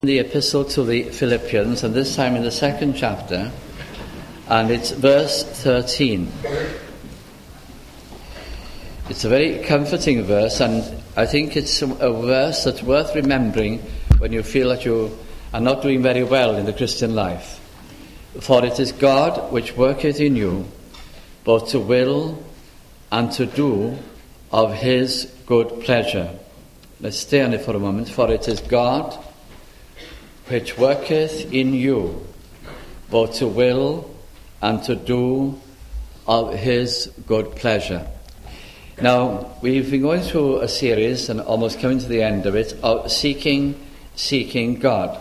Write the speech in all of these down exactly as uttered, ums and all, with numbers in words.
The epistle to the Philippians, and this time in the second chapter, and it's verse thirteen. It's a very comforting verse, and I think it's a verse that's worth remembering when you feel that you are not doing very well in the Christian life. For it is God which worketh in you, both to will and to do of his good pleasure. Let's stay on it for a moment. For it is God which worketh in you, both to will and to do of his good pleasure. Now, we've been going through a series, and almost coming to the end of it, of seeking, seeking God.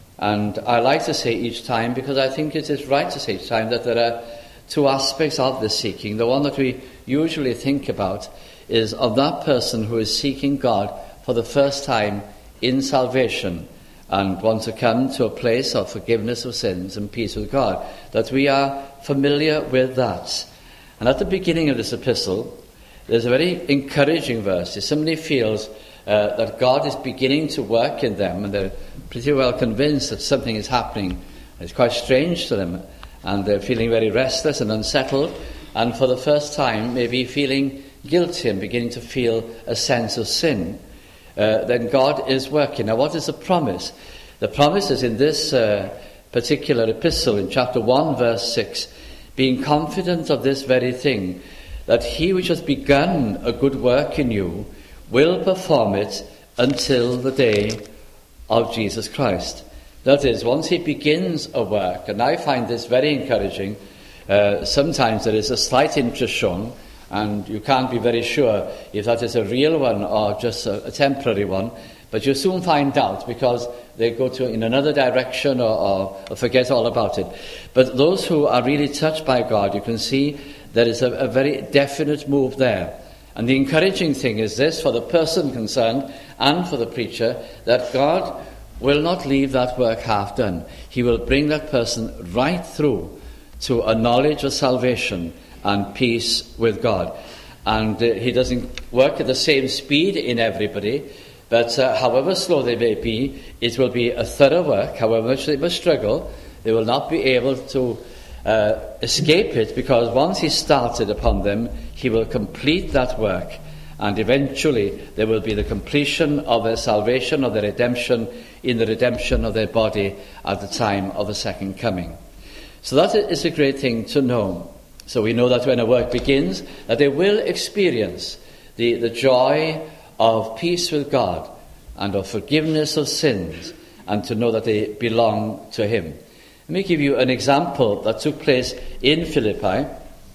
And I like to say each time, because I think it is right to say each time, that there are two aspects of this seeking. The one that we usually think about is of that person who is seeking God for the first time in salvation, and want to come to a place of forgiveness of sins and peace with God, that we are familiar with that. And at the beginning of this epistle, there's a very encouraging verse. If somebody feels uh, that God is beginning to work in them, and they're pretty well convinced that something is happening, it's quite strange to them, and they're feeling very restless and unsettled, and for the first time maybe feeling guilty and beginning to feel a sense of sin, Uh, then God is working. Now, what is the promise? The promise is in this uh, particular epistle, in chapter one, verse six, being confident of this very thing, that he which has begun a good work in you will perform it until the day of Jesus Christ. That is, once he begins a work, and I find this very encouraging, uh, sometimes there is a slight interest shown, and you can't be very sure if that is a real one or just a, a temporary one, but you soon find out because they go to in another direction or, or, or forget all about it. But those who are really touched by God, you can see there is a, a very definite move there. And the encouraging thing is this, for the person concerned and for the preacher, that God will not leave that work half done. He will bring that person right through to a knowledge of salvation and peace with God. And uh, he doesn't work at the same speed in everybody, but uh, however slow they may be, it will be a thorough work. However much they must struggle, they will not be able to uh, escape it, because once he started upon them, he will complete that work, and eventually there will be the completion of their salvation, of their redemption, in the redemption of their body at the time of the second coming. So that is a great thing to know. So we know that when a work begins, that they will experience the, the joy of peace with God and of forgiveness of sins, and to know that they belong to him. Let me give you an example that took place in Philippi,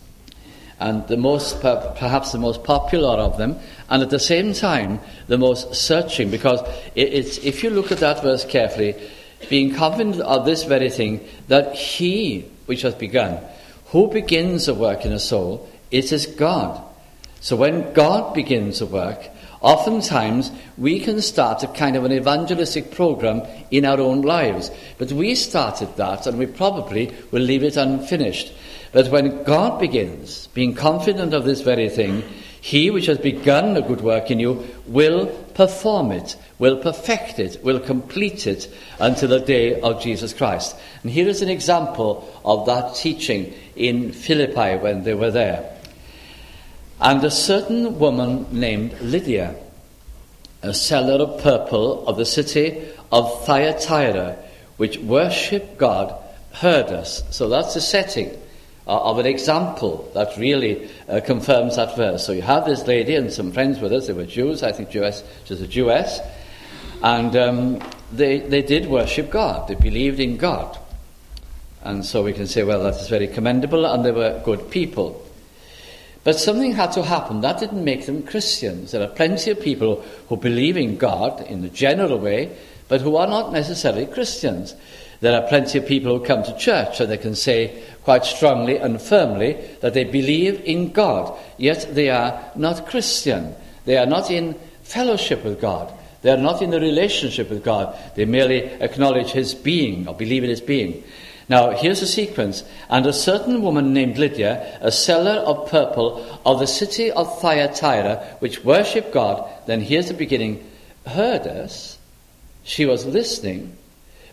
and the most, perhaps the most popular of them, and at the same time the most searching, because it, it's, if you look at that verse carefully, being confident of this very thing, that he which has begun, who begins a work in a soul? It is God. So when God begins a work, oftentimes we can start a kind of an evangelistic program in our own lives. But we started that, and we probably will leave it unfinished. But when God begins, being confident of this very thing, he which has begun a good work in you will perform it, will perfect it, will complete it until the day of Jesus Christ. And here is an example of that teaching in Philippi when they were there. And a certain woman named Lydia, a seller of purple of the city of Thyatira, which worshipped God, heard us. So that's the setting uh, of an example that really uh, confirms that verse. So you have this lady and some friends with us. They were Jews, I think Jewess, she was a Jewess. And um, they, they did worship God. They believed in God. And so we can say, well, that is very commendable, and they were good people. But something had to happen. That didn't make them Christians. There are plenty of people who believe in God in the general way, but who are not necessarily Christians. There are plenty of people who come to church, and they can say quite strongly and firmly that they believe in God, yet they are not Christian. They are not in fellowship with God. They are not in a relationship with God. They merely acknowledge his being or believe in his being. Now, here's the sequence. And a certain woman named Lydia, a seller of purple of the city of Thyatira, which worshipped God, then here's the beginning, heard us. She was listening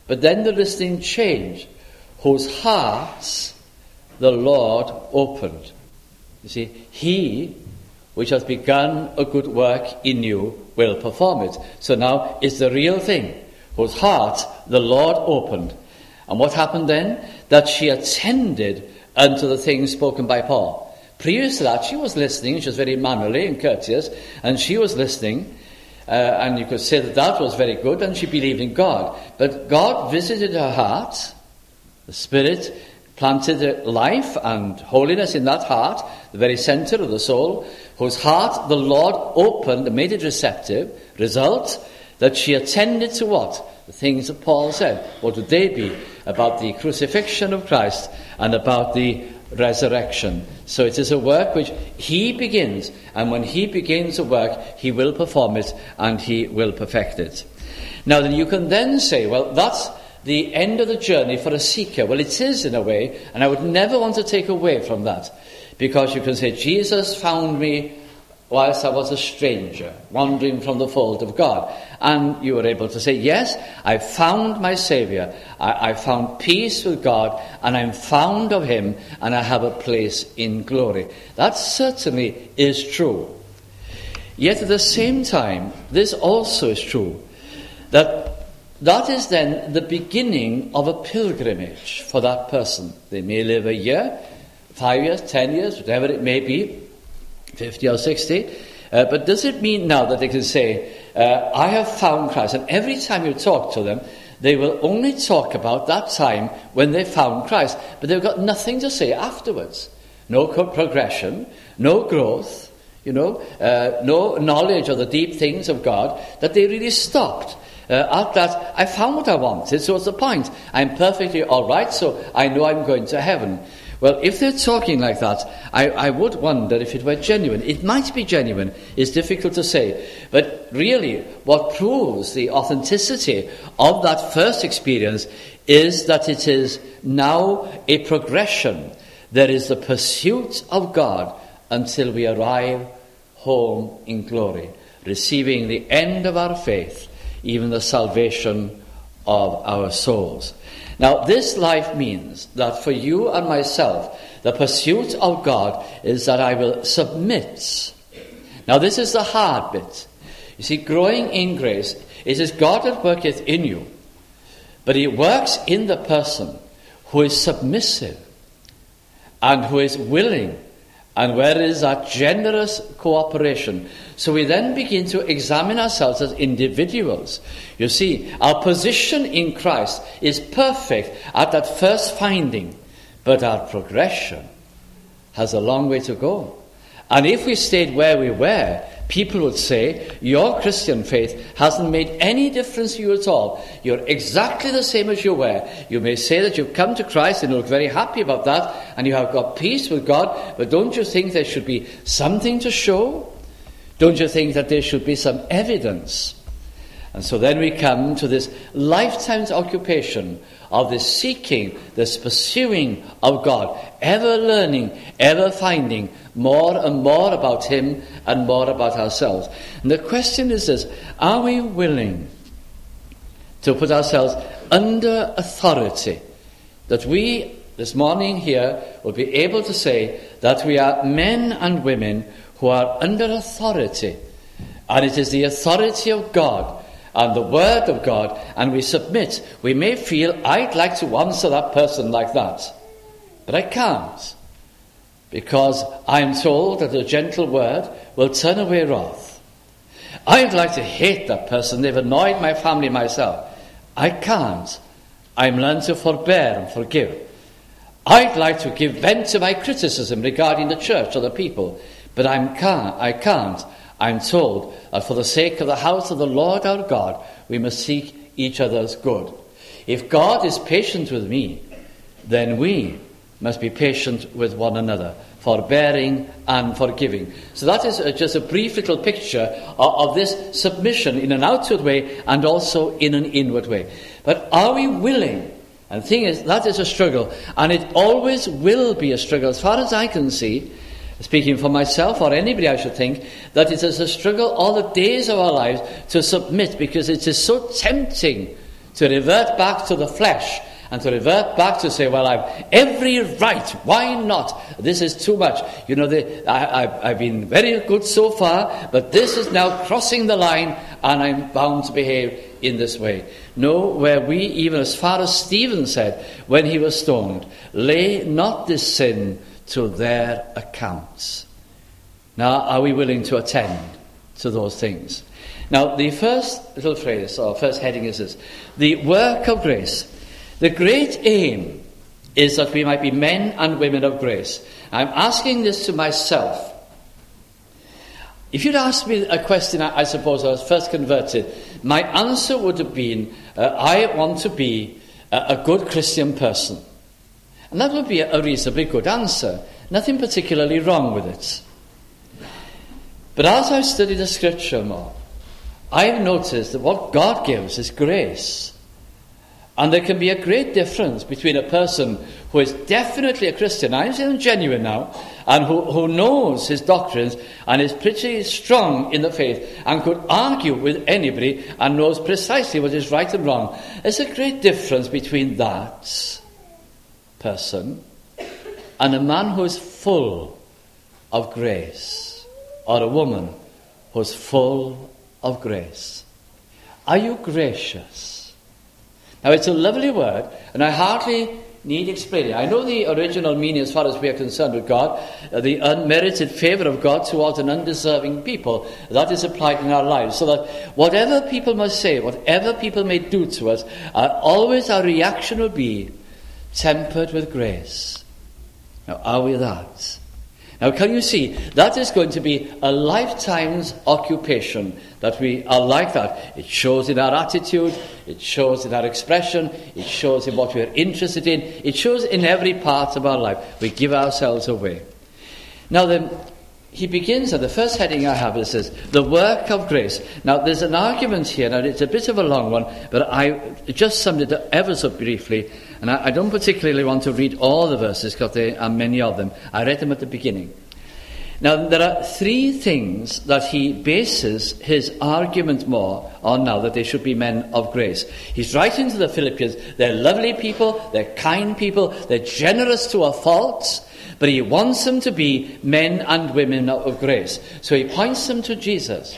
But then the listening changed. Whose hearts the Lord opened. You see, he which has begun a good work in you will perform it. So now it's the real thing. Whose heart the Lord opened. And what happened then? That she attended unto the things spoken by Paul. Previous to that, she was listening. She was very mannerly and courteous. And she was listening. Uh, and you could say that that was very good. And she believed in God. But God visited her heart. The Spirit planted life and holiness in that heart, the very center of the soul, whose heart the Lord opened and made it receptive. Result, that she attended to what? The things that Paul said. What would they be? About the crucifixion of Christ and about the resurrection. So it is a work which he begins, and when he begins a work, he will perform it and he will perfect it. Now then you can then say, well, that's the end of the journey for a seeker. Well, it is in a way, and I would never want to take away from that, because you can say, Jesus found me whilst I was a stranger, wandering from the fold of God. And you were able to say, yes, I found my Saviour. I, I found peace with God, and I'm found of him, and I have a place in glory. That certainly is true. Yet at the same time, this also is true, that that is then the beginning of a pilgrimage for that person. They may live a year, five years, ten years, whatever it may be, fifty or sixty. Uh, but does it mean now that they can say, uh, I have found Christ? And every time you talk to them, they will only talk about that time when they found Christ. But they've got nothing to say afterwards. No progression, no growth, you know, uh, no knowledge of the deep things of God, that they really stopped. Uh, at that, I found what I wanted, so what's the point? I'm perfectly all right, so I know I'm going to heaven. Well, if they're talking like that, I, I would wonder if it were genuine. It might be genuine. It's difficult to say. But really, what proves the authenticity of that first experience is that it is now a progression. There is the pursuit of God until we arrive home in glory, receiving the end of our faith, even the salvation of our souls. Now, this life means that for you and myself, the pursuit of God is that I will submit. Now, this is the hard bit. You see, growing in grace, it is God that worketh in you, but he works in the person who is submissive and who is willing, and where is that generous cooperation. So we then begin to examine ourselves as individuals. You see, our position in Christ is perfect at that first finding, but our progression has a long way to go. And if we stayed where we were, people would say, your Christian faith hasn't made any difference to you at all. You're exactly the same as you were. You may say that you've come to Christ and you look very happy about that, and you have got peace with God, but don't you think there should be something to show? Don't you think that there should be some evidence? And so then we come to this lifetime's occupation of this seeking, this pursuing of God, ever learning, ever finding more and more about him and more about ourselves. And the question is this: are we willing to put ourselves under authority? That we, this morning here, will be able to say that we are men and women who are under authority. And it is the authority of God and the word of God, and we submit. We may feel, I'd like to answer that person like that, but I can't, because I'm told that a gentle word will turn away wrath. I'd like to hate that person. They've annoyed my family, myself. I can't. I'm learned to forbear and forgive. I'd like to give vent to my criticism regarding the church or the people, but I'm can't, I can't. I'm told that for the sake of the house of the Lord our God, we must seek each other's good. If God is patient with me, then we must be patient with one another, forbearing and forgiving. So that is just a brief little picture of, of this submission in an outward way and also in an inward way. But are we willing? And the thing is, that is a struggle, and it always will be a struggle. As far as I can see, speaking for myself or anybody, I should think, that it is a struggle all the days of our lives to submit, because it is so tempting to revert back to the flesh and to revert back to say, well, I've every right, why not? This is too much. You know, the, I, I've, I've been very good so far, but this is now crossing the line and I'm bound to behave in this way. No, where we, even as far as Stephen said when he was stoned, lay not this sin to their accounts. Now, are we willing to attend to those things? Now, the first little phrase, or first heading is this: the work of grace. The great aim is that we might be men and women of grace. I'm asking this to myself. If you'd asked me a question, I suppose I was first converted, my answer would have been, uh, I want to be a, a good Christian person. And that would be a, a reasonably good answer. Nothing particularly wrong with it. But as I've studied the scripture more, I've noticed that what God gives is grace. And there can be a great difference between a person who is definitely a Christian, I'm saying genuine now, and who, who knows his doctrines and is pretty strong in the faith and could argue with anybody and knows precisely what is right and wrong. There's a great difference between that person and a man who is full of grace, or a woman who is full of grace. Are you gracious? Now, it's a lovely word, and I hardly need explaining. I know the original meaning as far as we are concerned with God, uh, the unmerited favour of God towards an undeserving people. That is applied in our lives, so that whatever people must say, whatever people may do to us, uh, always our reaction will be tempered with grace. Now, are we that? Now, can you see, that is going to be a lifetime's occupation, that we are like that. It shows in our attitude, it shows in our expression, it shows in what we are interested in, it shows in every part of our life. We give ourselves away. Now then, he begins, and the first heading I have is this: the work of grace. Now, there's an argument here, and it's a bit of a long one, but I just summed it up ever so briefly, and I, I don't particularly want to read all the verses, because there are many of them. I read them at the beginning. Now, there are three things that he bases his argument more on now, that they should be men of grace. He's writing to the Philippians. They're lovely people, they're kind people, they're generous to a fault, but he wants them to be men and women of grace. So he points them to Jesus.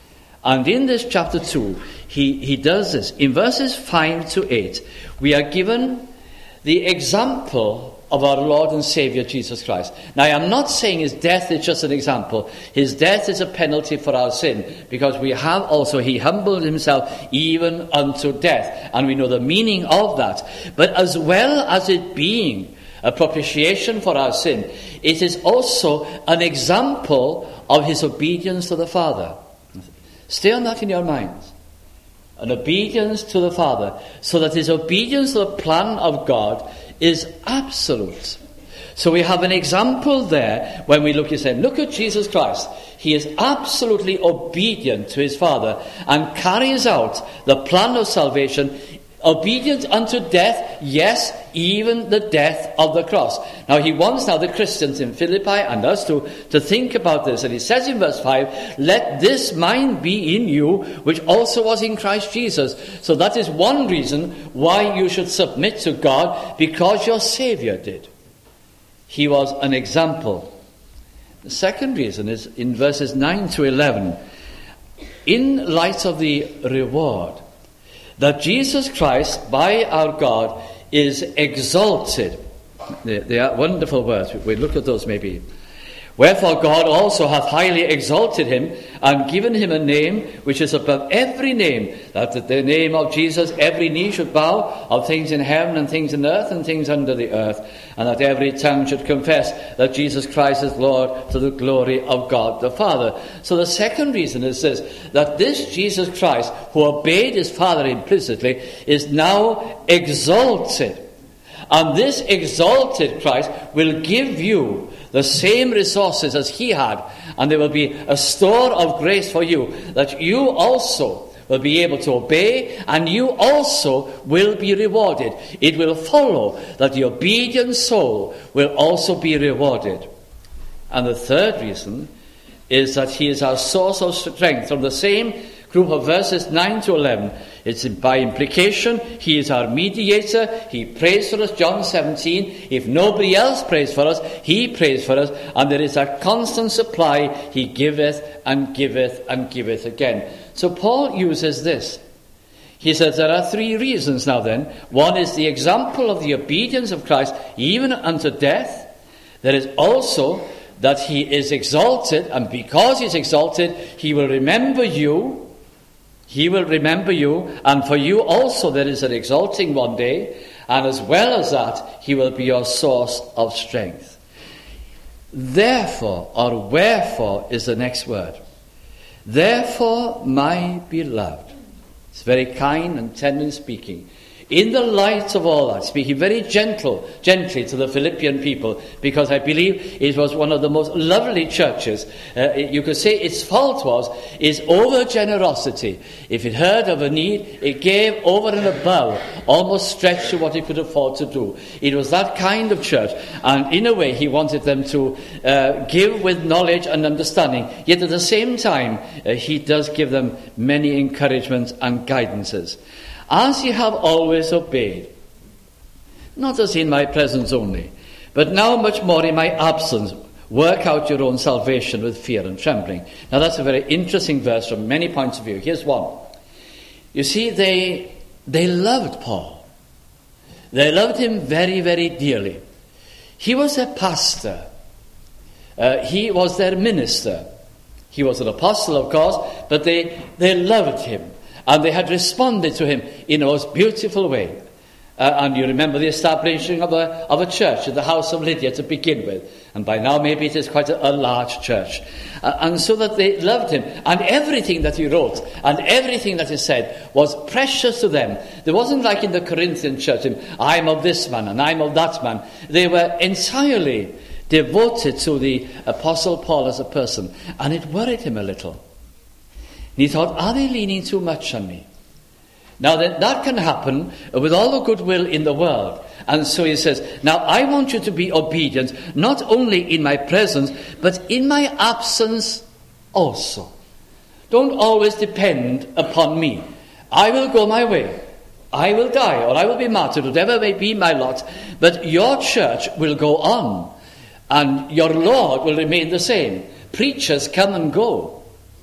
And in this chapter two, he, he does this. In verses five to eight, we are given the example of our Lord and Saviour Jesus Christ. Now, I am not saying his death is just an example. His death is a penalty for our sin, because we have also, he humbled himself even unto death, and we know the meaning of that. But as well as it being a propitiation for our sin, it is also an example of his obedience to the Father. Stay on that in your minds. An obedience to the Father, so that his obedience to the plan of God is absolute. So we have an example there when we look at him. Look at Jesus Christ. He is absolutely obedient to his Father and carries out the plan of salvation, obedient unto death, yes, even the death of the cross. Now, he wants now the Christians in Philippi and us to, to think about this. And he says in verse five, let this mind be in you, which also was in Christ Jesus. So that is one reason why you should submit to God, because your Saviour did. He was an example. The second reason is in verses nine to eleven. In light of the reward, that Jesus Christ, by our God, is exalted. They, they are wonderful words. We look at those maybe. Wherefore God also hath highly exalted him, and given him a name which is above every name, that at the name of Jesus every knee should bow, of things in heaven and things in earth and things under the earth, and that every tongue should confess that Jesus Christ is Lord, to the glory of God the Father. So the second reason is this, that this Jesus Christ, who obeyed his Father implicitly, is now exalted. And this exalted Christ will give you the same resources as he had, and there will be a store of grace for you, that you also will be able to obey, and you also will be rewarded. It will follow that the obedient soul will also be rewarded. And the third reason is that he is our source of strength. From the same group of verses nine to eleven. It's by implication, he is our mediator, he prays for us, John seventeen. If nobody else prays for us, he prays for us, and there is a constant supply, he giveth and giveth and giveth again. So Paul uses this. He says there are three reasons now then. One is the example of the obedience of Christ, even unto death. There is also that he is exalted, and because he is exalted, he will remember you. He will remember you, and for you also there is an exalting one day, and as well as that, he will be your source of strength. Therefore, or wherefore is the next word. Therefore, my beloved. It's very kind and tender speaking. In the light of all that, speaking very gentle, gently to the Philippian people, because I believe it was one of the most lovely churches. Uh, you could say its fault was its over generosity. If it heard of a need, it gave over and above, almost stretched to what it could afford to do. It was that kind of church, and in a way he wanted them to uh, give with knowledge and understanding, yet at the same time uh, he does give them many encouragements and guidances. As ye have always obeyed, not as in my presence only, but now much more in my absence, work out your own salvation with fear and trembling. Now that's a very interesting verse from many points of view. Here's one. You see, they they loved Paul. They loved him very, very dearly. He was their pastor. Uh, he was their minister. He was an apostle, of course, but they, they loved him. And they had responded to him in a most beautiful way. Uh, and you remember the establishing of a, of a church at the house of Lydia to begin with. And by now maybe it is quite a, a large church. Uh, and so that they loved him. And everything that he wrote and everything that he said was precious to them. There wasn't like in the Corinthian church, I'm of this man and I'm of that man. They were entirely devoted to the Apostle Paul as a person. And it worried him a little. And he thought, are they leaning too much on me? Now that, that can happen with all the goodwill in the world. And so he says, now I want you to be obedient, not only in my presence, but in my absence also. Don't always depend upon me. I will go my way. I will die, or I will be martyred, whatever may be my lot. But your church will go on, and your Lord will remain the same. Preachers come and go.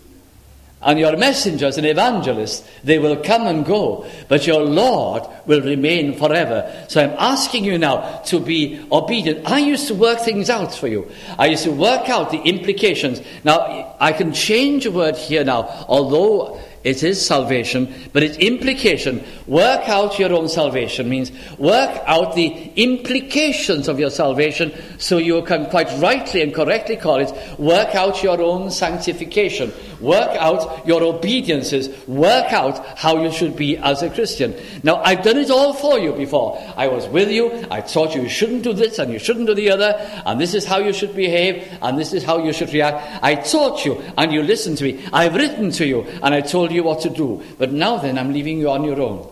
And your messengers and evangelists, they will come and go. But your Lord will remain forever. So I'm asking you now to be obedient. I used to work things out for you. I used to work out the implications. Now, I can change a word here now, although it is salvation, but its implication, work out your own salvation, means work out the implications of your salvation so you can quite rightly and correctly call it, work out your own sanctification, work out your obediences, work out how you should be as a Christian. Now, I've done it all for you before. I was with you, I taught you you shouldn't do this and you shouldn't do the other, and this is how you should behave, and this is how you should react. I taught you, and you listened to me. I've written to you, and I told you what to do. But now then, I'm leaving you on your own.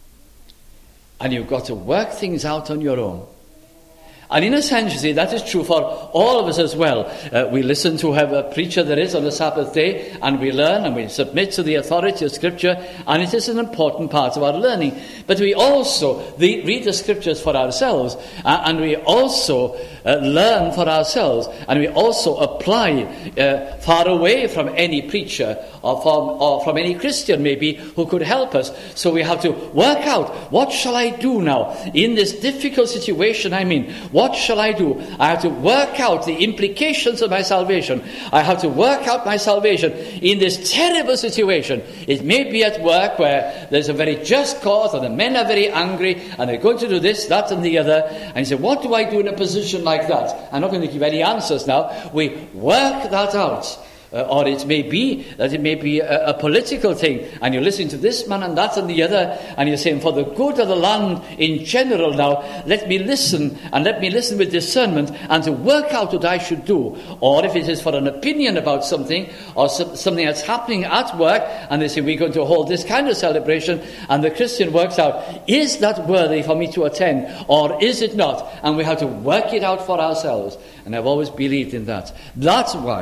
And you've got to work things out on your own. And in a sense, you see, that is true for all of us as well. Uh, we listen to whoever preacher there is on the Sabbath day, and we learn and we submit to the authority of Scripture, and it is an important part of our learning. But we also the, read the Scriptures for ourselves, uh, and we also uh, learn for ourselves, and we also apply uh, far away from any preacher or from, or from any Christian maybe who could help us. So we have to work out, what shall I do now in this difficult situation I'm in? What shall I do? I have to work out the implications of my salvation. I have to work out my salvation in this terrible situation. It may be at work where there's a very just cause and the men are very angry and they're going to do this, that and the other. And you say, what do I do in a position like that? I'm not going to give any answers now. We work that out. Uh, or it may be that it may be a, a political thing, and you're listening to this man and that and the other, and you're saying, for the good of the land in general now, let me listen, and let me listen with discernment, and to work out what I should do. Or if it is for an opinion about something, or so, something that's happening at work, and they say, we're going to hold this kind of celebration, and the Christian works out, is that worthy for me to attend, or is it not? And we have to work it out for ourselves. And I've always believed in that. That's why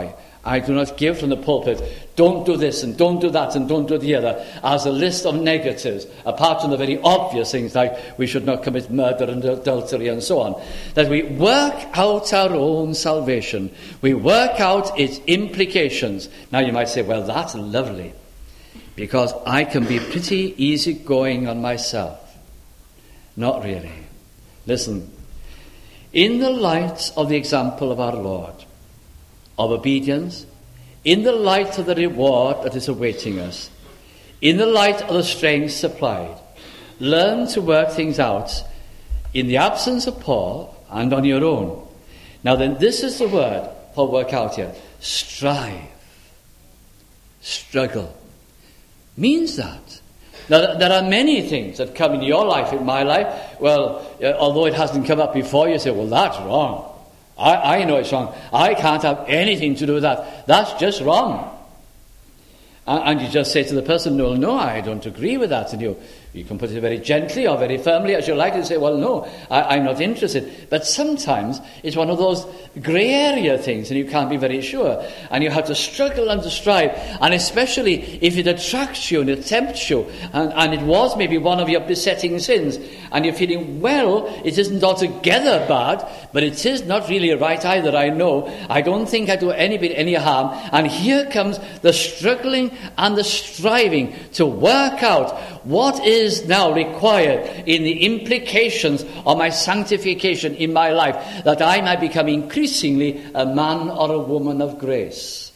I do not give from the pulpit, don't do this and don't do that and don't do the other, as a list of negatives, apart from the very obvious things like we should not commit murder and adultery and so on. That we work out our own salvation. We work out its implications. Now you might say, well, that's lovely, because I can be pretty easygoing on myself. Not really. Listen, in the light of the example of our Lord, of obedience, in the light of the reward that is awaiting us, in the light of the strength supplied, learn to work things out in the absence of Paul and on your own. Now then, this is the word for work out here. Strive. Struggle. Means that. Now, there are many things that come in your life, in my life. Well, uh, although it hasn't come up before, you say, well, that's wrong. I, I know it's wrong. I can't have anything to do with that. That's just wrong. And, and you just say to the person, no, no, I don't agree with that. And you, you can put it very gently or very firmly as you like and say, well, no, I, I'm not interested. But sometimes it's one of those grey area things and you can't be very sure. And you have to struggle and to strive. And especially if it attracts you and it tempts you, and, and it was maybe one of your besetting sins, and you're feeling, well, it isn't altogether bad, but it is not really right either, I know. I don't think I do anybody any harm. And here comes the struggling and the striving to work out what is now required in the implications of my sanctification in my life, that I might become increasingly a man or a woman of grace.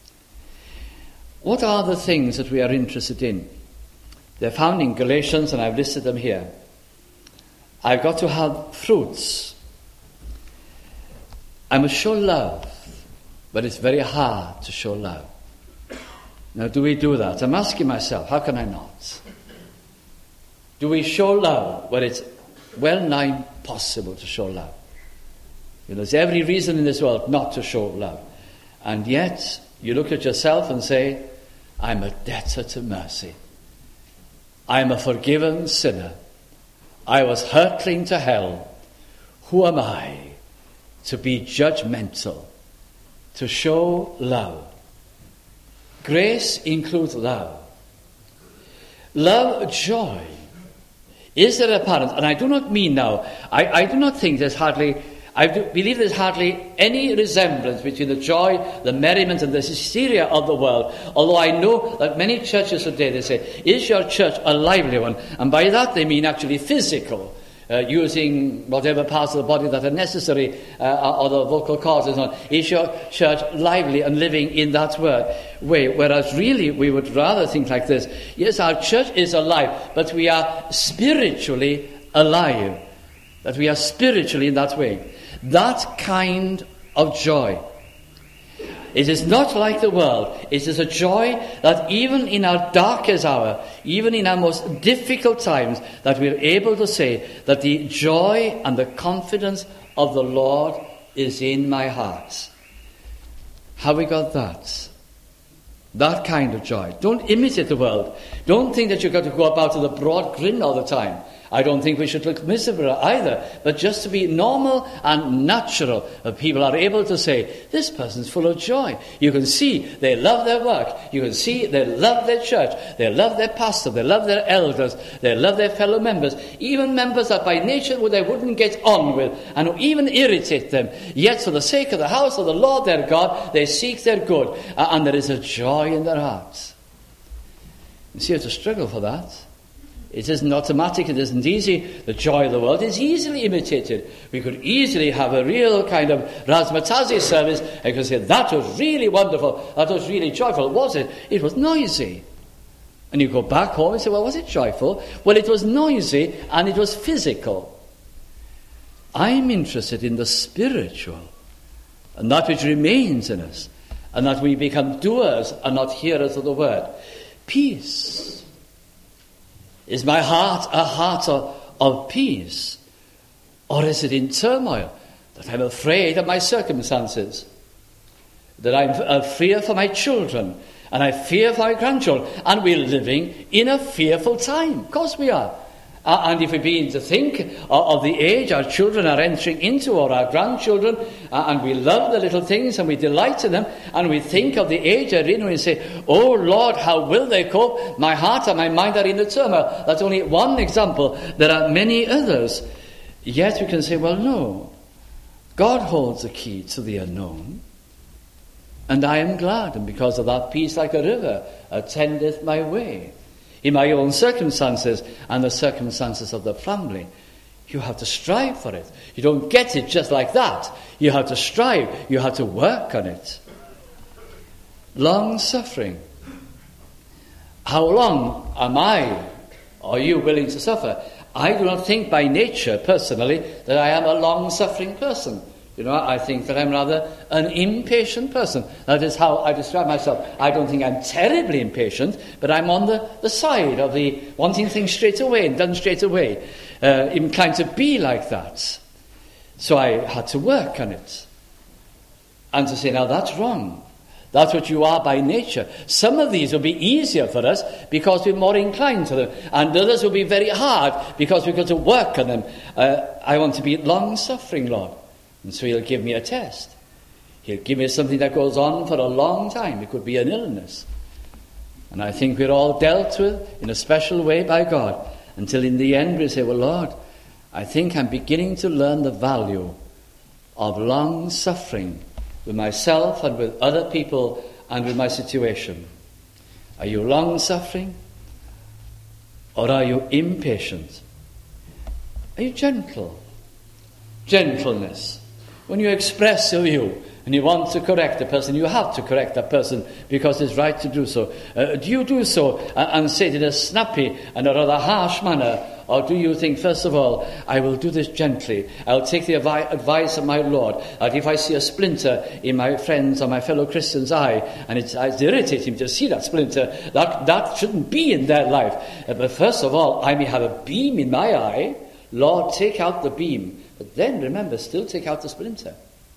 What are the things that we are interested in? They're found in Galatians, and I've listed them here. I've got to have fruits. I must show love, but it's very hard to show love. Now, do we do that? I'm asking myself, how can I not? Do we show love when it's well nigh impossible to show love? You know, there's every reason in this world not to show love. And yet, you look at yourself and say, I'm a debtor to mercy. I'm a forgiven sinner. I was hurtling to hell. Who am I to be judgmental, to show love? Grace includes love. Love, joy. Is there apparent? And I do not mean now, I, I do not think there's hardly, I do believe there's hardly any resemblance between the joy, the merriment and the hysteria of the world. Although I know that many churches today, they say, is your church a lively one? And by that they mean actually physical. Uh, using whatever parts of the body that are necessary, uh, or the vocal cords and so on. Is your church lively and living in that word, way? Whereas really we would rather think like this. Yes, our church is alive, but we are spiritually alive. That we are spiritually in that way. That kind of joy. It is not like the world. It is a joy that even in our darkest hour, even in our most difficult times, that we are able to say that the joy and the confidence of the Lord is in my heart. Have we got that? That kind of joy. Don't imitate the world. Don't think that you've got to go about with a broad grin all the time. I don't think we should look miserable either, but just to be normal and natural. People are able to say, this person's full of joy. You can see they love their work. You can see they love their church. They love their pastor. They love their elders. They love their fellow members. Even members that by nature they wouldn't get on with and who even irritate them. Yet for the sake of the house of the Lord their God, they seek their good. And there is a joy in their hearts. You see, you have to struggle for that. It isn't automatic, it isn't easy. The joy of the world is easily imitated. We could easily have a real kind of razzmatazz service and could say, that was really wonderful, that was really joyful. Was it? It was noisy. And you go back home and say, well, was it joyful? Well, it was noisy and it was physical. I'm interested in the spiritual and that which remains in us, and that we become doers and not hearers of the word. Peace. Is my heart a heart of, of peace? Or is it in turmoil? That I'm afraid of my circumstances? That I'm uh, fear for my children? And I fear for my grandchildren? And we're living in a fearful time. Of course we are. Uh, and if we begin to think of, of the age our children are entering into, or our grandchildren, uh, and we love the little things and we delight in them, and we think of the age they're in, and we say, oh Lord, how will they cope? My heart and my mind are in a turmoil. That's only one example. There are many others. Yet we can say, well, no. God holds the key to the unknown. And I am glad, and because of that, peace like a river attendeth my way. In my own circumstances and the circumstances of the family, you have to strive for it. You don't get it just like that. You have to strive. You have to work on it. Long suffering. How long am I, are you willing to suffer? I do not think by nature, personally, that I am a long-suffering person. You know, I think that I'm rather an impatient person. That is how I describe myself. I don't think I'm terribly impatient, but I'm on the, the side of the wanting things straight away and done straight away. Uh, inclined to be like that. So I had to work on it. And to say, now that's wrong. That's what you are by nature. Some of these will be easier for us because we're more inclined to them. And others will be very hard because we've got to work on them. Uh, I want to be long-suffering, Lord. And so he'll give me a test. He'll give me something that goes on for a long time. It could be an illness. And I think we're all dealt with in a special way by God. Until in the end we say, well, Lord, I think I'm beginning to learn the value of long suffering with myself and with other people and with my situation. Are you long suffering? Or are you impatient? Are you gentle? Gentleness. When you express your view and you want to correct a person, you have to correct that person because it's right to do so. Uh, do you do so and, and say it in a snappy and a rather harsh manner? Or do you think, first of all, I will do this gently. I'll take the avi- advice of my Lord. That if I see a splinter in my friend's or my fellow Christian's eye, and it's, it's irritating to see that splinter, that, that shouldn't be in their life. Uh, but first of all, I may have a beam in my eye. Lord, take out the beam. But then, remember, still take out the splinter.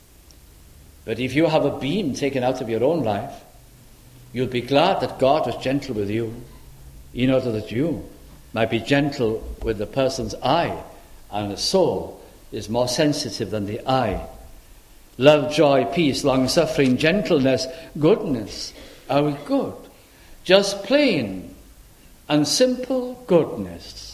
But if you have a beam taken out of your own life, you'll be glad that God was gentle with you, in order that you might be gentle with the person's eye, and the soul is more sensitive than the eye. Love, joy, peace, long-suffering, gentleness, goodness. Are we good? Just plain and simple goodness.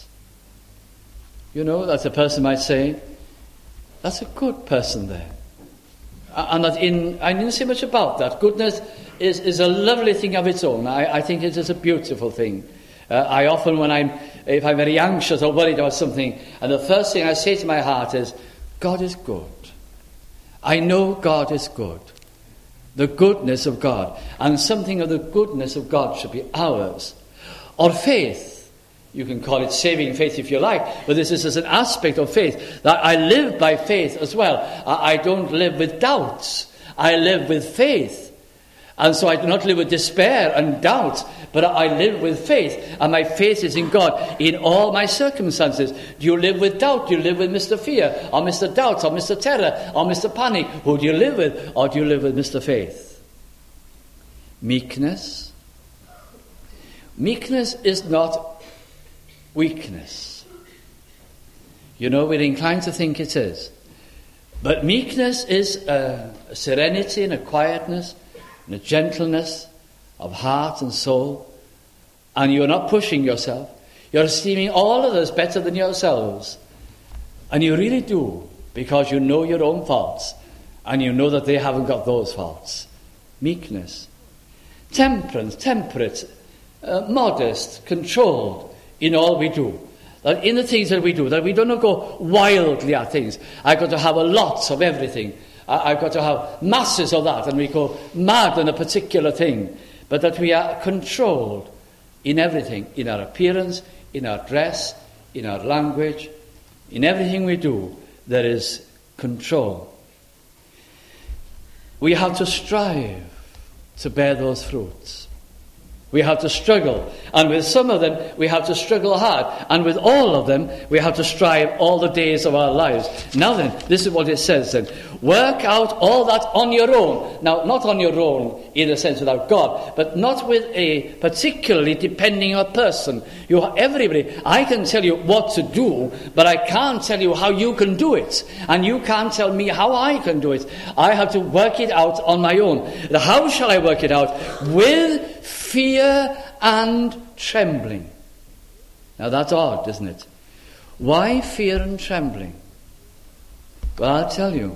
You know, that a person might say, that's a good person there. And that in, I didn't say much about that. Goodness is, is a lovely thing of its own. I, I think it is a beautiful thing. Uh, I often, when I'm, if I'm very anxious or worried about something, and the first thing I say to my heart is, God is good. I know God is good. The goodness of God. And something of the goodness of God should be ours. Or faith. You can call it saving faith if you like, but this is an aspect of faith. That I live by faith as well. I, I don't live with doubts. I live with faith. And so I do not live with despair and doubt, but I live with faith. And my faith is in God in all my circumstances. Do you live with doubt? Do you live with Mister Fear, or Mister Doubt, or Mister Terror, or Mister Panic? Who do you live with? Or do you live with Mister Faith? Meekness. Meekness is not weakness. You know, we're inclined to think it is. But meekness is a, a serenity and a quietness and a gentleness of heart and soul. And you're not pushing yourself. You're esteeming all others better than yourselves. And you really do, because you know your own faults. And you know that they haven't got those faults. Meekness. Temperance, temperate, uh, modest, controlled. In all we do. That in the things that we do, that we do not go wildly at things. I've got to have a lot of everything. I've got to have masses of that, and we go mad on a particular thing. But that we are controlled in everything, in our appearance, in our dress, in our language, in everything we do, there is control. We have to strive to bear those fruits. We have to struggle. And with some of them, we have to struggle hard. And with all of them, we have to strive all the days of our lives. Now then, this is what it says then. Work out all that on your own. Now, not on your own in a sense without God, but not with a particularly depending on a person. You are everybody. I can tell you what to do, but I can't tell you how you can do it. And you can't tell me how I can do it. I have to work it out on my own. How shall I work it out? With fear and trembling. Now that's odd, isn't it? Why fear and trembling? Well, I'll tell you.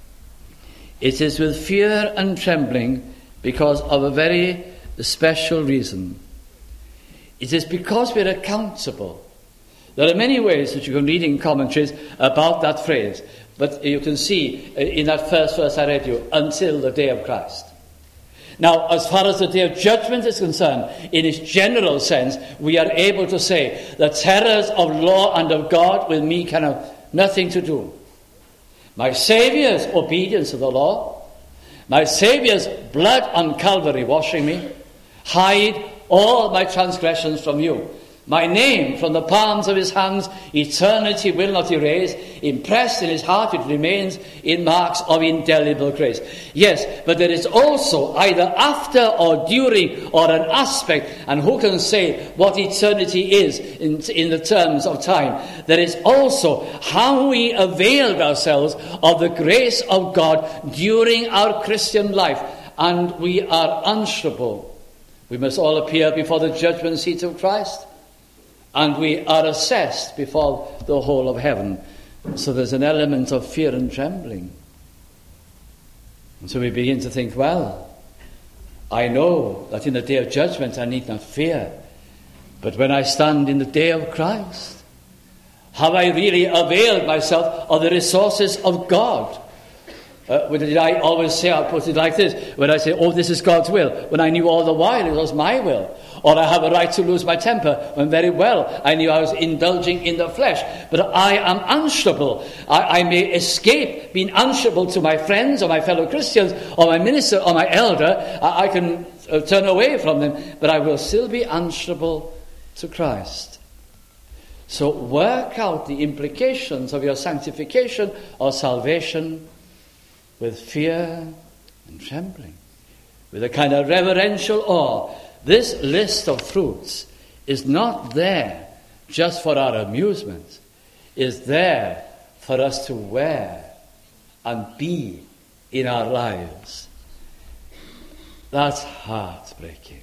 It is with fear and trembling because of a very special reason. It is because we're accountable. There are many ways that you can read in commentaries about that phrase, but you can see in that first verse I read you, until the day of Christ. Now, as far as the day of judgment is concerned, in its general sense, we are able to say the terrors of law and of God with me can have nothing to do. My Saviour's obedience to the law, my Saviour's blood on Calvary washing me, hide all my transgressions from you. My name from the palms of his hands, eternity will not erase. Impressed in his heart it remains in marks of indelible grace. Yes, but there is also either after or during or an aspect, and who can say what eternity is in, in the terms of time? There is also how we availed ourselves of the grace of God during our Christian life. And we are answerable. We must all appear before the judgment seat of Christ. And we are assessed before the whole of heaven. So there's an element of fear and trembling. And so we begin to think, well, I know that in the day of judgment I need not fear. But when I stand in the day of Christ, have I really availed myself of the resources of God? Uh, did I always say, I'll put it like this, when I say, oh, this is God's will, when I knew all the while it was my will. Or I have a right to lose my temper, when very well I knew I was indulging in the flesh. But I am answerable. I, I may escape being answerable to my friends or my fellow Christians or my minister or my elder. I, I can uh, turn away from them, but I will still be answerable to Christ. So work out the implications of your sanctification or salvation with fear and trembling, with a kind of reverential awe. This list of fruits is not there just for our amusement. It's there for us to wear and be in our lives. That's heartbreaking.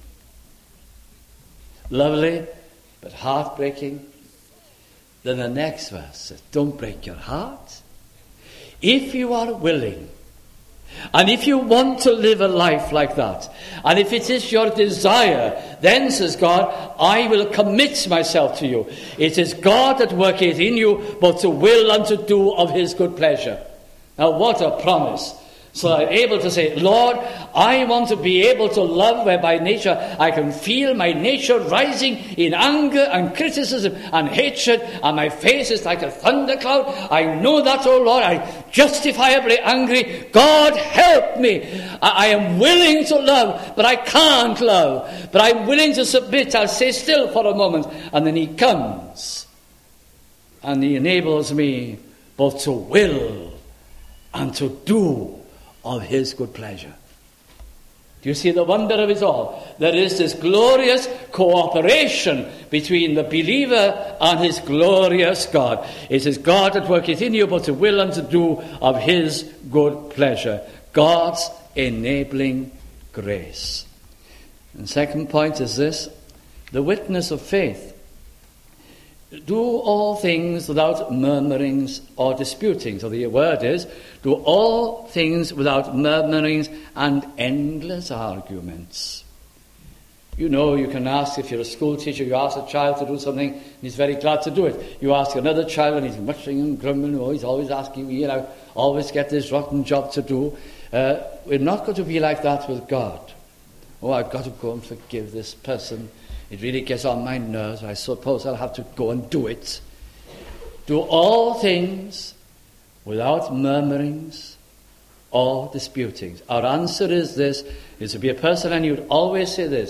Lovely, but heartbreaking. Then the next verse says, don't break your heart. If you are willing, and if you want to live a life like that, and if it is your desire, then, says God, I will commit myself to you. It is God that worketh in you, both to will and to do of his good pleasure. Now, what a promise. So I'm able to say, Lord, I want to be able to love where by nature I can feel my nature rising in anger and criticism and hatred, and my face is like a thundercloud. I know that, oh Lord, I'm justifiably angry. God, help me. I, I am willing to love, but I can't love. But I'm willing to submit. I'll stay still for a moment. And then he comes, and he enables me both to will and to do of his good pleasure. Do you see the wonder of it all? There is this glorious cooperation between the believer and his glorious God. It is God that worketh in you, both to will and to do of his good pleasure. God's enabling grace. And second point is this, the witness of faith. Do all things without murmurings or disputings. So the word is, do all things without murmurings and endless arguments. You know, you can ask, if you're a school teacher, you ask a child to do something, and he's very glad to do it. You ask another child, and he's muttering and grumbling, oh, he's always asking, you know, always get this rotten job to do. Uh, we're not going to be like that with God. Oh, I've got to go and forgive this person. It really gets on my nerves. I suppose I'll have to go and do it. Do all things without murmurings or disputings. Our answer is this, is to be a person, and you would always say this,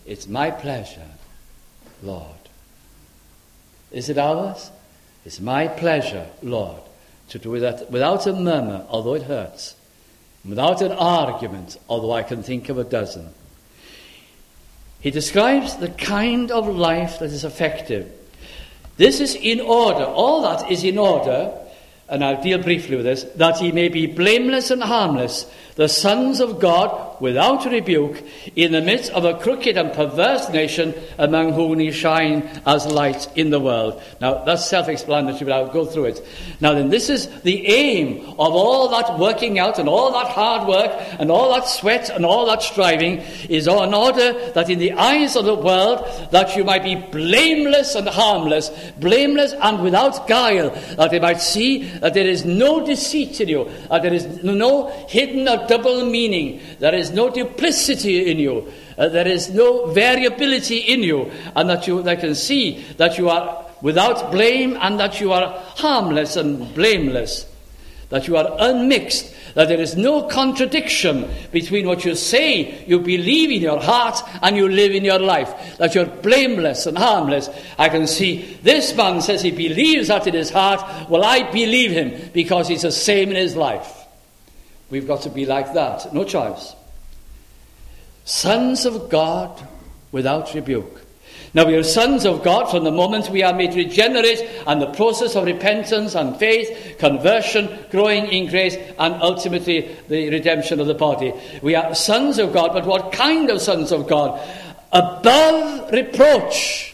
It's my pleasure, Lord. Is it ours? It's my pleasure, Lord, to do that without a murmur, although it hurts, without an argument, although I can think of a dozen. He describes the kind of life that is effective. This is in order, all that is in order, and I'll deal briefly with this, that he may be blameless and harmless, the sons of God without rebuke, in the midst of a crooked and perverse nation, among whom he shine as light in the world. Now, that's self-explanatory, but I'll go through it. Now then, this is the aim of all that working out and all that hard work and all that sweat and all that striving, is in order that in the eyes of the world that you might be blameless and harmless, blameless and without guile, that they might see that there is no deceit in you, that there is no hidden or double meaning, there is no duplicity in you, uh, there is no variability in you, and that you they can see that you are without blame and that you are harmless and blameless, that you are unmixed, that there is no contradiction between what you say you believe in your heart and you live in your life, that you're blameless and harmless. I can see this man says he believes that in his heart. Well, I believe him because he's the same in his life. We've got to be like that. No choice. Sons of God without rebuke. Now, we are sons of God from the moment we are made regenerate, and the process of repentance and faith, conversion, growing in grace, and ultimately the redemption of the body. We are sons of God, but what kind of sons of God? Above reproach,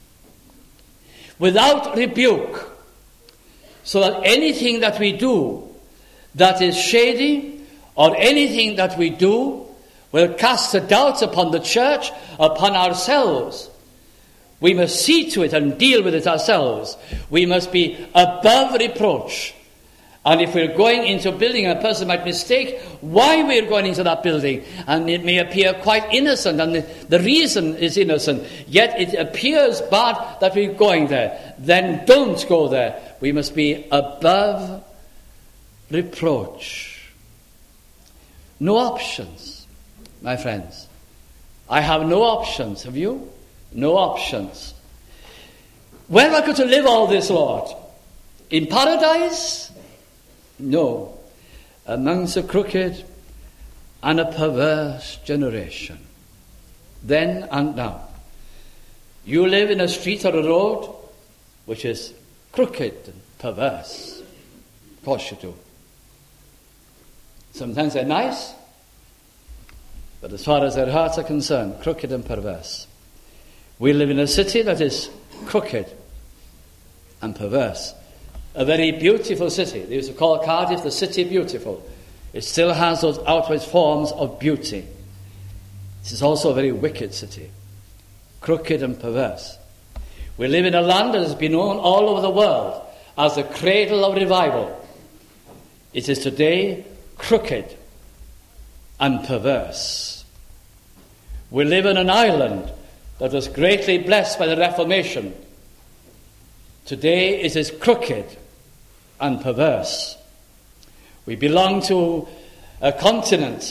without rebuke, so that anything that we do that is shady, or anything that we do will cast a doubt upon the church, upon ourselves. We must see to it and deal with it ourselves. We must be above reproach. And if we're going into a building, a person might mistake why we're going into that building, and it may appear quite innocent, and the, the reason is innocent, yet it appears bad that we're going there. Then don't go there. We must be above reproach. No options, my friends. I have no options. Have you? No options. Where am I going to live all this, Lord? In paradise? No. Amongst a crooked and a perverse generation. Then and now. You live in a street or a road which is crooked and perverse. Of course you do. Sometimes they're nice, but as far as their hearts are concerned, crooked and perverse. We live in a city that is crooked and perverse. A very beautiful city. They used to call Cardiff the City Beautiful. It still has those outward forms of beauty. This is also a very wicked city. Crooked and perverse. We live in a land that has been known all over the world as the cradle of revival. It is today crooked and perverse. We live in an island that was greatly blessed by the Reformation. Today it is crooked and perverse. We belong to a continent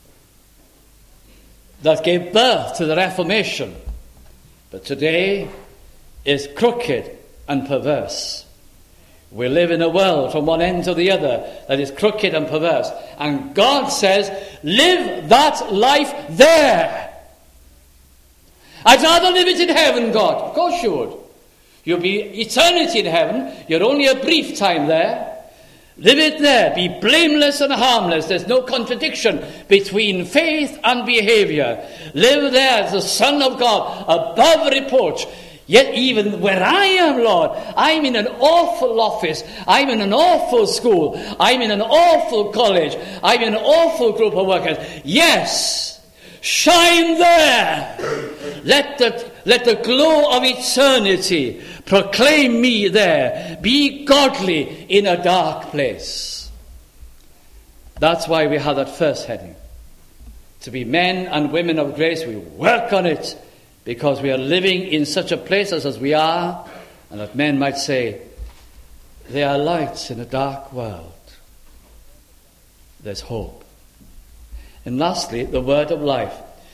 that gave birth to the Reformation, but today is crooked and perverse. We live in a world from one end to the other that is crooked and perverse. And God says, live that life there. I'd rather live it in heaven, God. Of course you would. You'll be eternity in heaven. You're only a brief time there. Live it there. Be blameless and harmless. There's no contradiction between faith and behavior. Live there as the Son of God, above reproach. Yet even where I am, Lord, I'm in an awful office. I'm in an awful school. I'm in an awful college. I'm in an awful group of workers. Yes. Shine there. Let the, let the glow of eternity proclaim me there. Be godly in a dark place. That's why we have that first heading. To be men and women of grace, we work on it because we are living in such a place as, as we are, and that men might say, they are lights in a dark world. There's hope. And lastly, the word of life.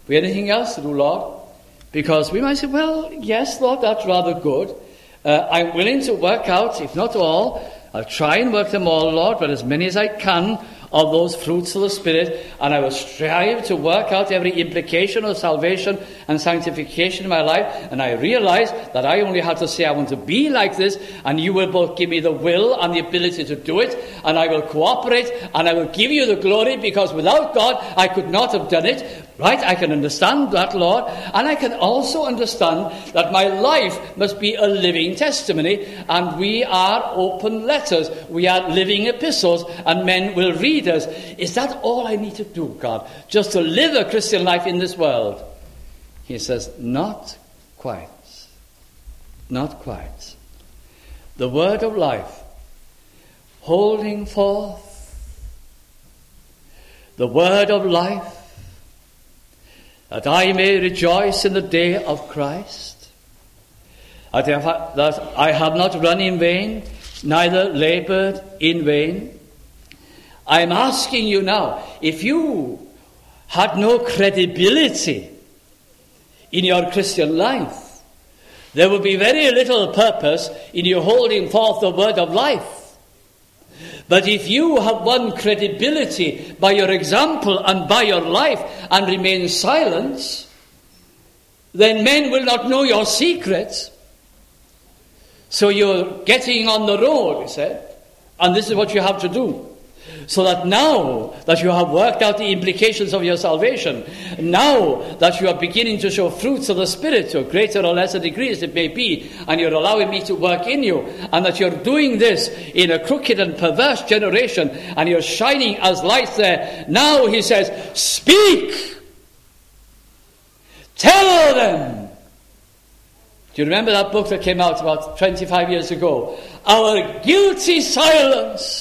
We anything else to do, Lord? Because we might say, well, yes, Lord, that's rather good. Uh, I'm willing to work out, if not all, I'll try and work them all, Lord, but as many as I can of those fruits of the Spirit, and I will strive to work out every implication of salvation and sanctification in my life. And I realize that I only have to say I want to be like this, and you will both give me the will and the ability to do it, and I will cooperate, and I will give you the glory, because without God I could not have done it. Right? I can understand that, Lord, and I can also understand that my life must be a living testimony, and we are open letters, we are living epistles, and men will read us. Is that all I need to do, God? Just to live a Christian life in this world? He says, not quite. Not quite. The word of life, holding forth the word of life, that I may rejoice in the day of Christ, that I have not run in vain, neither laboured in vain. I am asking you now, if you had no credibility in your Christian life, there would be very little purpose in you holding forth the word of life. But if you have won credibility by your example and by your life and remain silent, then men will not know your secrets. So you're getting on the road, he said, and this is what you have to do. So that now that you have worked out the implications of your salvation, now that you are beginning to show fruits of the Spirit to a greater or lesser degree as it may be, and you're allowing me to work in you, and that you're doing this in a crooked and perverse generation, and you're shining as lights there, now he says, speak! Tell them! Do you remember that book that came out about twenty-five years ago? Our guilty silence.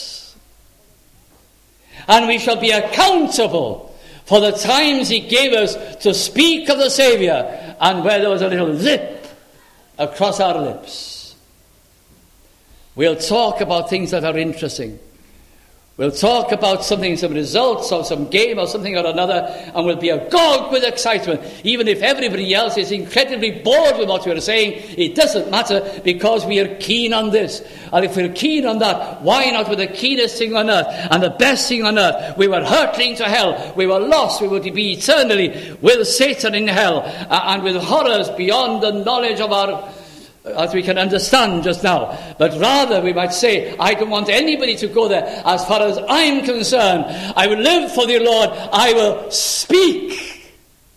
And we shall be accountable for the times he gave us to speak of the Saviour, and where there was a little zip across our lips. We'll talk about things that are interesting. We'll talk about something, some results or some game or something or another, and we'll be agog with excitement. Even if everybody else is incredibly bored with what we're saying, it doesn't matter, because we are keen on this. And if we're keen on that, why not with the keenest thing on earth and the best thing on earth? We were hurtling to hell. We were lost. We would be eternally with Satan in hell, uh, and with horrors beyond the knowledge of our as we can understand just now. But rather we might say, I don't want anybody to go there. As far as I'm concerned, I will live for the Lord. I will speak,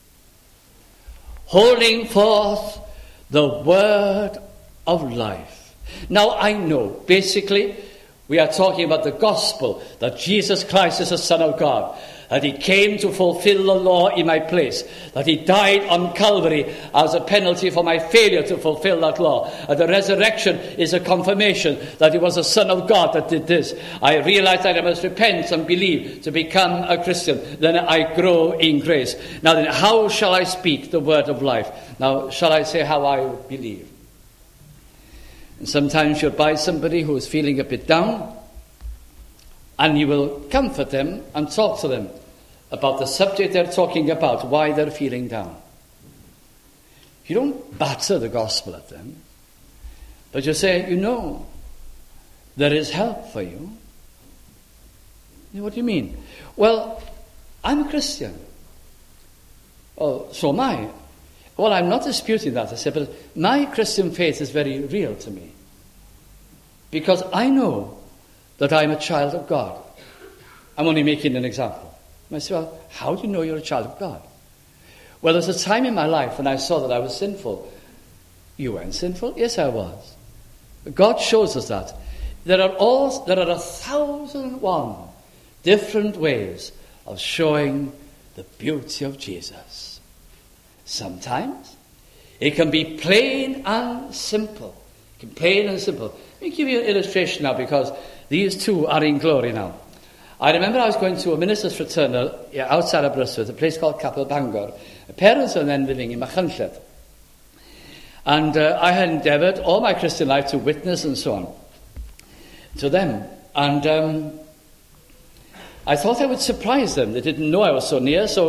holding forth the word of life. Now I know, basically, we are talking about the gospel, that Jesus Christ is the Son of God, that he came to fulfill the law in my place, that he died on Calvary as a penalty for my failure to fulfill that law. And the resurrection is a confirmation that it was the Son of God that did this. I realize that I must repent and believe to become a Christian. Then I grow in grace. Now then, how shall I speak the word of life? Now, shall I say how I believe? And sometimes you'll buy somebody who is feeling a bit down, and you will comfort them and talk to them about the subject they're talking about, why they're feeling down. You don't batter the gospel at them, but you say, you know, there is help for you. What do you mean? Well, I'm a Christian. Oh, so am I. Well, I'm not disputing that. I said, but my Christian faith is very real to me, because I know that I'm a child of God. I'm only making an example. I say, well, how do you know you're a child of God? Well, there's a time in my life when I saw that I was sinful. You weren't sinful? Yes, I was. God shows us that. There are all, there are a thousand and one different ways of showing the beauty of Jesus. Sometimes it can be plain and simple. It can be plain and simple. Let me give you an illustration now, because these two are in glory now. I remember I was going to a minister's fraternal outside of Bristol, a place called Capel Bangor. My parents were then living in Machynlleth. And uh, I had endeavoured all my Christian life to witness and so on to them. And um, I thought I would surprise them. They didn't know I was so near, so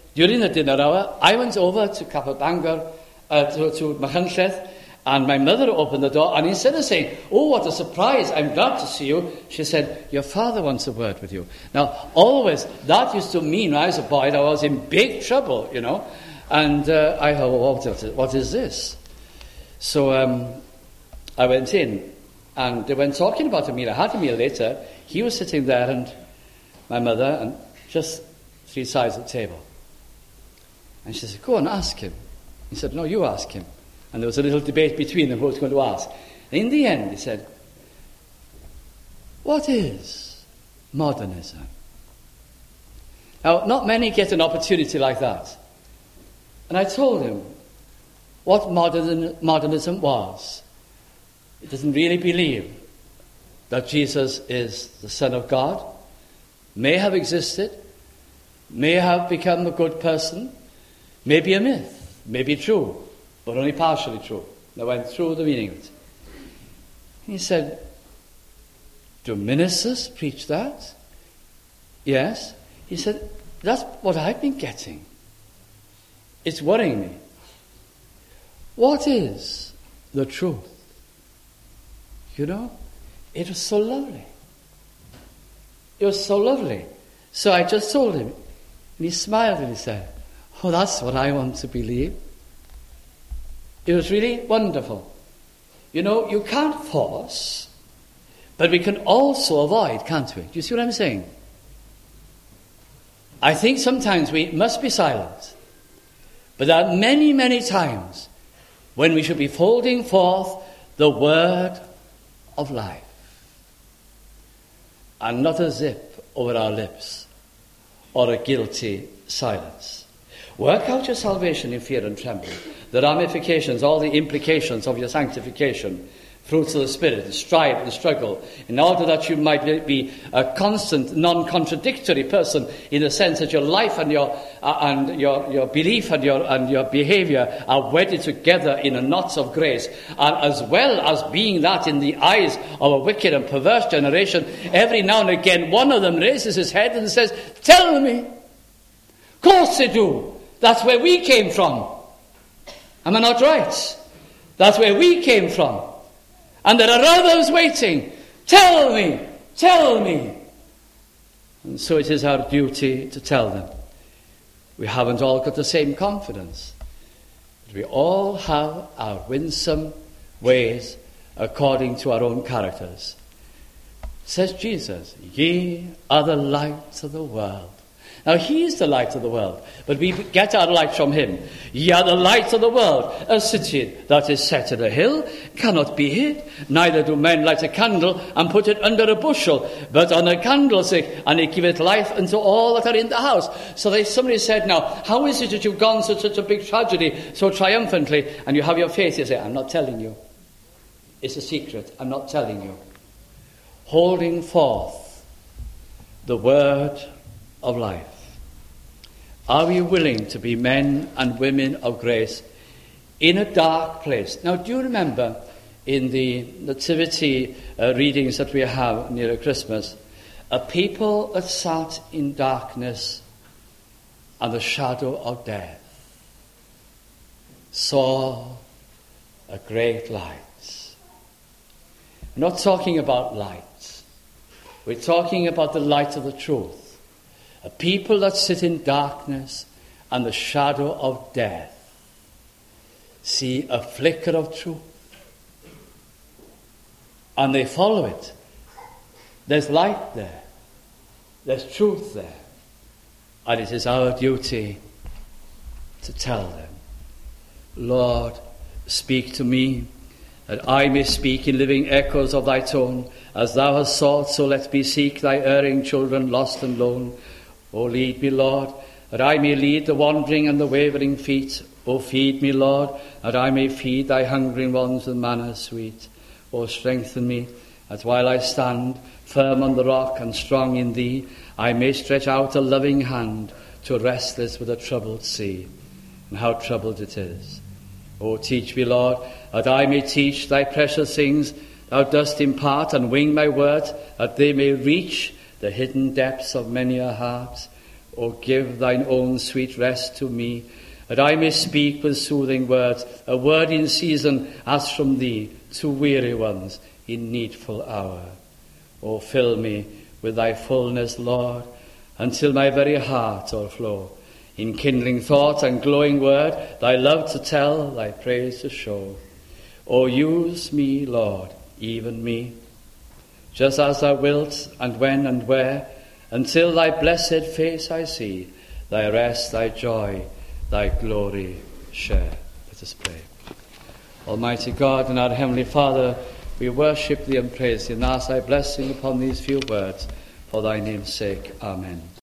during the dinner hour, I went over to Capabangor, uh, to, to Machynlleth, and my mother opened the door, and instead of saying, "Oh, what a surprise, I'm glad to see you," she said, "Your father wants a word with you." Now, always, that used to mean when I was a boy that I was in big trouble, you know. And uh, I thought, well, what, what is this? So um, I went in, and they went talking about a meal. I had a meal later. He was sitting there, and my mother, and just three sides of the table. And she said, "Go and ask him." He said, "No, you ask him." And there was a little debate between them who was going to ask. And in the end, he said, "What is modernism?" Now, not many get an opportunity like that. And I told him what modern, modernism was. It doesn't really believe that Jesus is the Son of God, may have existed, may have become a good person, may be a myth, may be true, but only partially true. I went through the meaning of it. He said, "Do ministers preach that?" "Yes." He said, "That's what I've been getting. It's worrying me. What is the truth?" You know, it was so lovely. It was so lovely. So I just told him, and he smiled and he said, "Oh, that's what I want to believe." It was really wonderful. You know, you can't force, but we can also avoid, can't we? Do you see what I'm saying? I think sometimes we must be silent, but there are many, many times when we should be holding forth the word of life, and not a zip over our lips or a guilty silence. Work out your salvation in fear and trembling. The ramifications, all the implications of your sanctification, fruits of the Spirit, the strive and the struggle, in order that you might be a constant, non-contradictory person, in the sense that your life and your uh, and your, your belief and your and your behaviour are wedded together in a knot of grace, and as well as being that in the eyes of a wicked and perverse generation, every now and again one of them raises his head and says, "Tell me." Of course they do. That's where we came from. Am I not right? That's where we came from. And there are others waiting. Tell me, tell me. And so it is our duty to tell them. We haven't all got the same confidence, but we all have our winsome ways according to our own characters. Says Jesus, "Ye are the light of the world." Now, he is the light of the world, but we get our light from him. "Ye are the light of the world. A city that is set on a hill cannot be hid. Neither do men light a candle and put it under a bushel, but on a candlestick, and it giveth light unto all that are in the house." So they, somebody said, "Now, how is it that you've gone through such a big tragedy so triumphantly, and you have your faith?" You say, "I'm not telling you. It's a secret. I'm not telling you." Holding forth the word of life. Are we willing to be men and women of grace in a dark place? Now, do you remember in the nativity uh, readings that we have near Christmas, a people that sat in darkness and the shadow of death saw a great light. We're not talking about light. We're talking about the light of the truth. A people that sit in darkness and the shadow of death see a flicker of truth, and they follow it. There's light there. There's truth there. And it is our duty to tell them, "Lord, speak to me, that I may speak in living echoes of thy tone. As thou hast sought, so let me seek thy erring children lost and lone. O lead me, Lord, that I may lead the wandering and the wavering feet. O feed me, Lord, that I may feed thy hungering ones with manna sweet. O strengthen me, that while I stand firm on the rock and strong in thee, I may stretch out a loving hand to restless with a troubled sea. And how troubled it is. O teach me, Lord, that I may teach thy precious things thou dost impart, and wing my words, that they may reach the hidden depths of many a heart. O give thine own sweet rest to me, that I may speak with soothing words, a word in season as from thee to weary ones in needful hour. O fill me with thy fullness, Lord, until my very heart o'erflow, in kindling thought and glowing word, thy love to tell, thy praise to show. O use me, Lord, even me, just as thou wilt, and when and where, until thy blessed face I see, thy rest, thy joy, thy glory share. Let us pray. Almighty God and our Heavenly Father, we worship thee and praise thee, and ask thy blessing upon these few words, for thy name's sake. Amen.